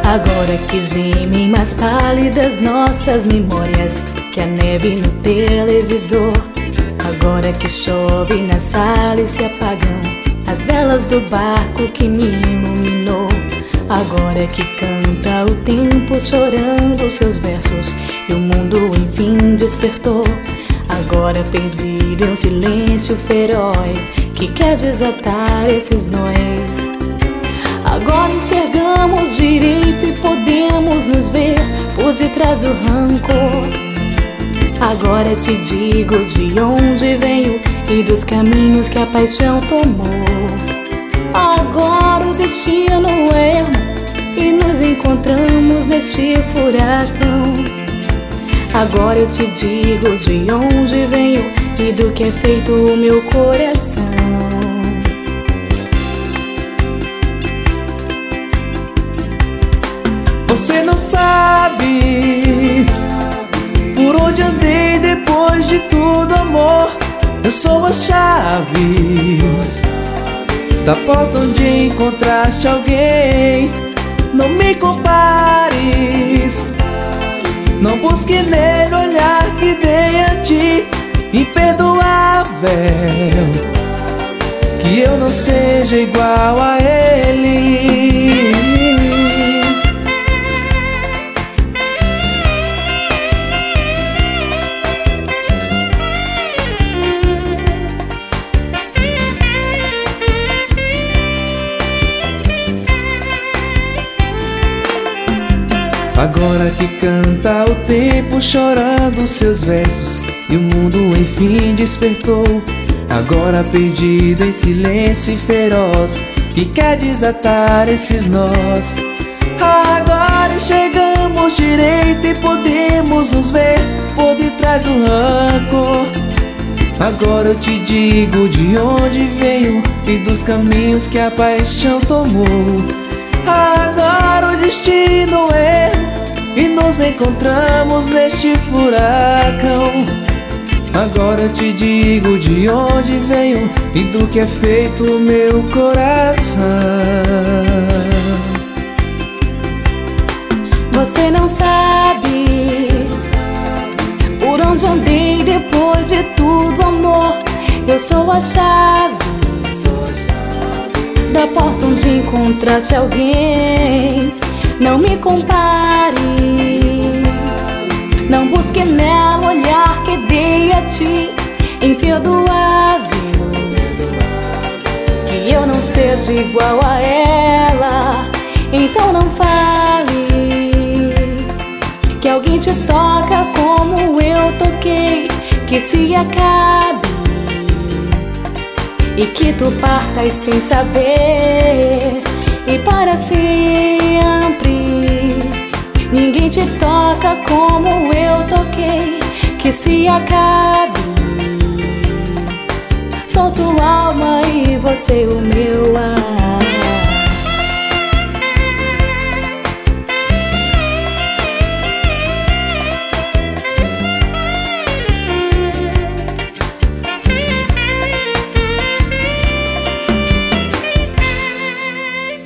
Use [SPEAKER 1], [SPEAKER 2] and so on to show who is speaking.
[SPEAKER 1] Agora que gemem mais pálidas nossas memórias que a neve no televisor. Agora que chove na sala e se apagam as velas do barco que me iluminou. Agora que canta o tempo chorando seus versos e o mundo enfim despertou. Agora perdido em um silêncio feroz que quer desatar esses nós. Agora enxergamos direito e podemos nos ver por detrás do rancor. Agora te digo de onde venho e dos caminhos que a paixão tomou. Agora o destino erra e nos encontramos neste furacão. Agora eu te digo de onde venho e do que é feito o meu coração.
[SPEAKER 2] Você não sabe por onde andei depois de tudo, amor. Eu sou a chave da porta onde encontraste alguém. Não me compares, não busque nele o olhar que dei a ti. Imperdoável que eu não seja igual a ele. Agora que canta o tempo chorando seus versos e o mundo enfim despertou. Agora perdido em silêncio e feroz que quer desatar esses nós. Agora chegamos direito e podemos nos ver por detrás do rancor. Agora eu te digo de onde venho e dos caminhos que a paixão tomou. Agora o destino erra e nos encontramos neste furacão. Agora eu te digo de onde venho e do que é feito o meu coração.
[SPEAKER 1] Você não sabe por onde andei depois de tudo, amor. Eu sou a chave da porta onde encontraste alguém. Não me compare, não busque nela o olhar que dei a ti. Imperdoável que eu não seja igual a ela. Então não fale que alguém te toca como eu toquei. Que se acabe e que tu partas sem saber. E para sempre ninguém te toca como eu toquei. Que se acabe sou tua alma e você o meu ar.